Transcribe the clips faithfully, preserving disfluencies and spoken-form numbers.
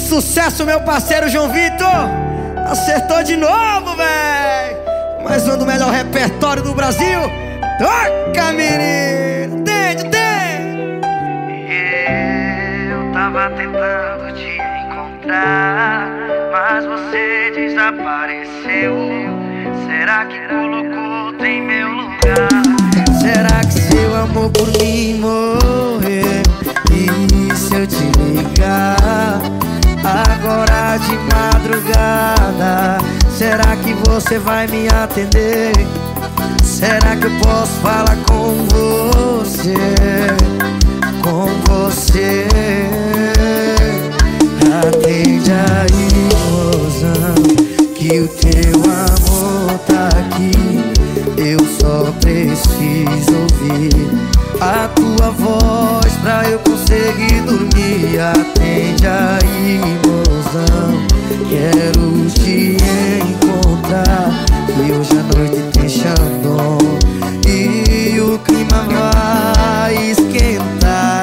Sucesso, meu parceiro João Vitor. Acertou de novo, véi. Mais um do melhor repertório do Brasil. Toca, menino. Tente, tente. Eu tava tentando te encontrar, mas você desapareceu. Será que colocou outro em meu lugar? Será que seu amor por mim morreu? E se eu te ligar agora de madrugada, será que você vai me atender? Será que eu posso falar com você? Com você? Atende aí, mozão, que o teu amor tá aqui. Eu só preciso ouvir a tua voz pra eu conseguir dormir. Atende aí, mozão, quero te encontrar, que hoje a noite tem Xandão e o clima vai esquentar.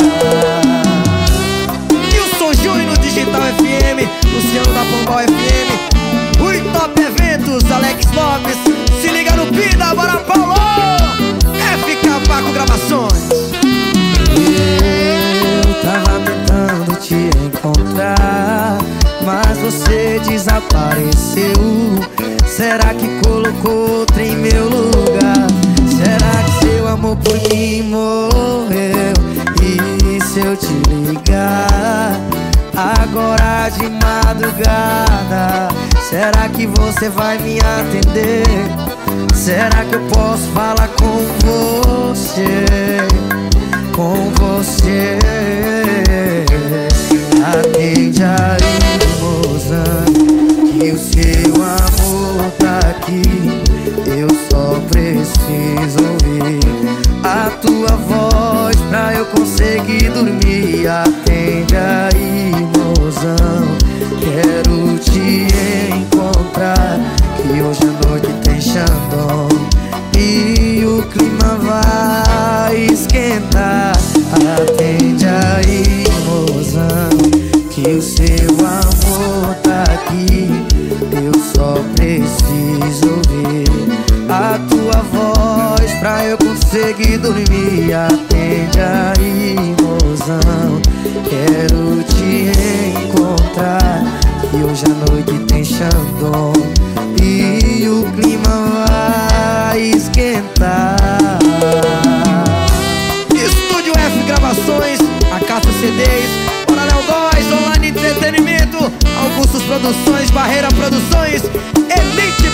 Nilson Júnior no Digital F M, Luciano da Pombal F M, Ui Top Eventos, Alex Lopes. Se liga no Pida, bora Paulo! F K Paco Gravações. Eu tava tentando te encontrar, mas você desapareceu. Será que colocou outro em meu lugar? Será que seu amor por mim morreu? E se eu te ligar agora de madrugada, será que você vai me atender? Será que eu posso falar com você? Com você? Atende aí, mozão, que o seu amor tá aqui. Eu só preciso ouvir a tua voz pra eu conseguir dormir. Atende aí, mozão, quero te encontrar, que hoje a noite tem Xandão e o clima vai esquentar. Atende aí, mozão, que o seu amor tá aqui. Eu só preciso ouvir a tua voz pra eu conseguir dormir. Atende aí, mozão, quero te encontrar, que hoje a noite tem Xandão e o clima vai esquentar. Estúdio F Gravações, a Caça C Ds, Coronel Góes, Online Entretenimento, Augustus Produções, Barreira Produções, Elite